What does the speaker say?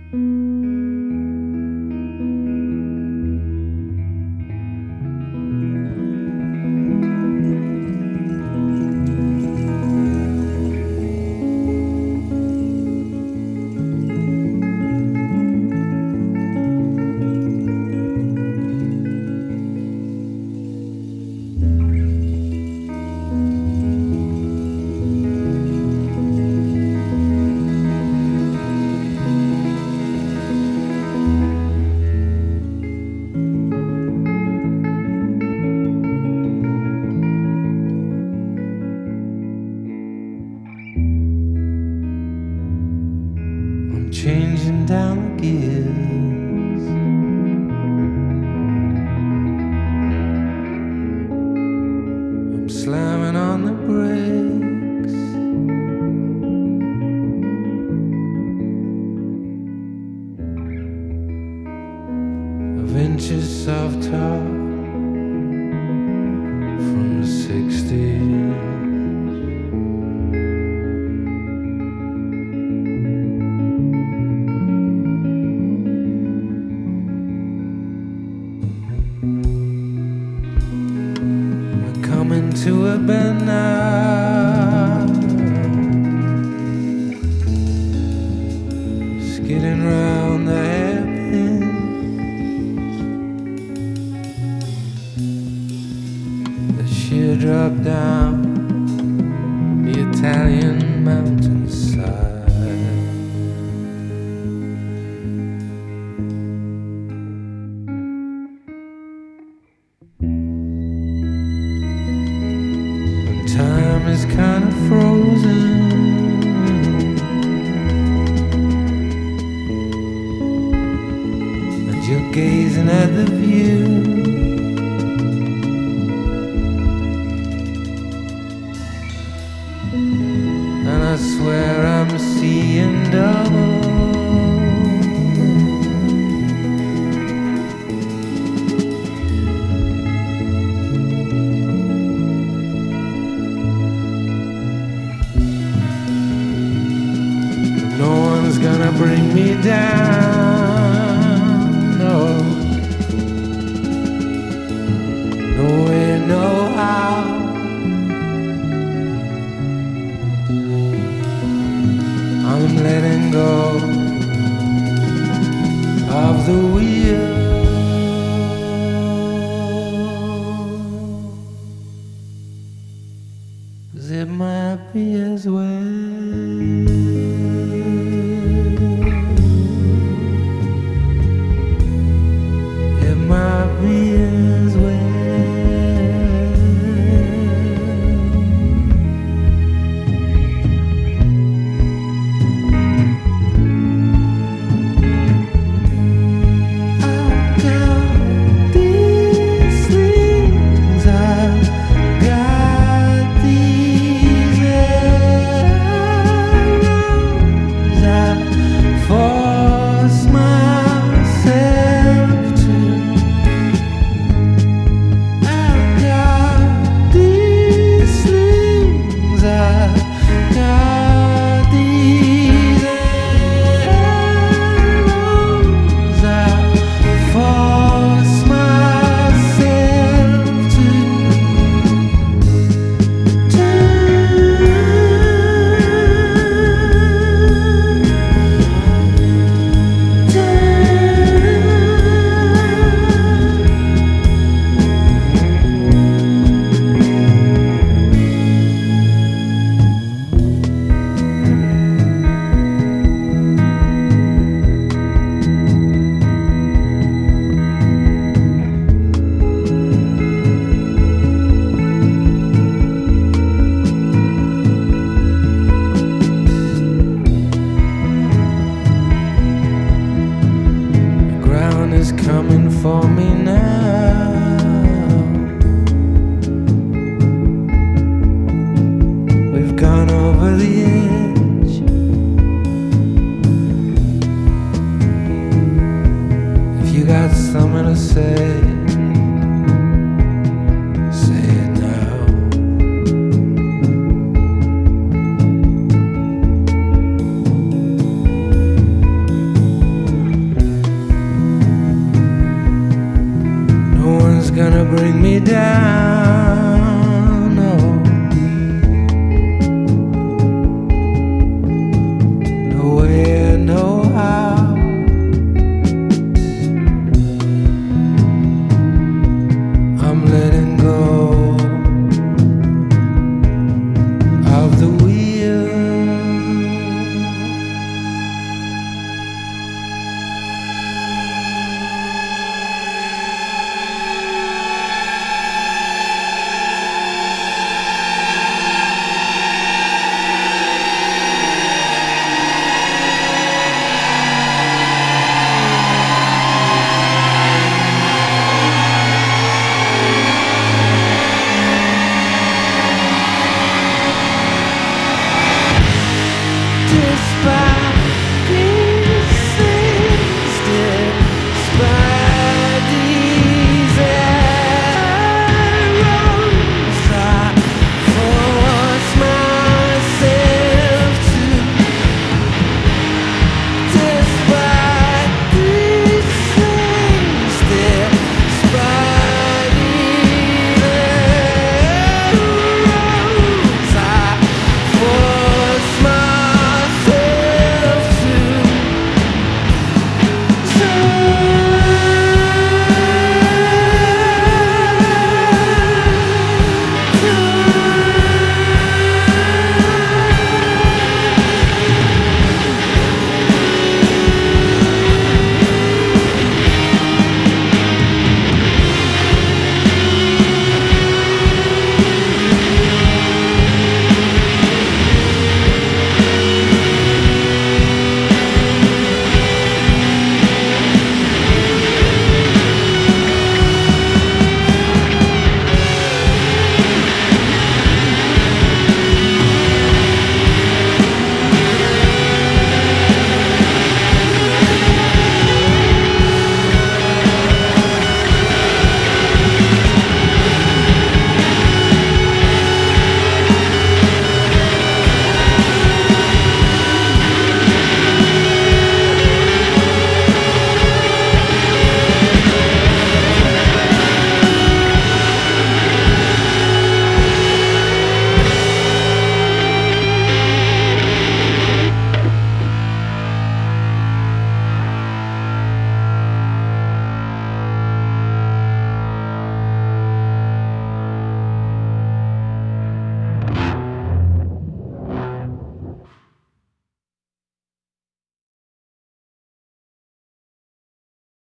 Changing down the gears, I'm slamming on the brakes. Of inches of top from the 60s. To a bend now, skidding round the hairpin. The sheer drop down the Italian mountainside. Time is kind of frozen, and you're gazing at the view. And I swear I'm seeing double. Gonna bring me down, no, no way, no how. I'm letting go of the wheel. 'Cause it might be as well. For me now, we've gone over the edge. If you got something to say, say it now. down.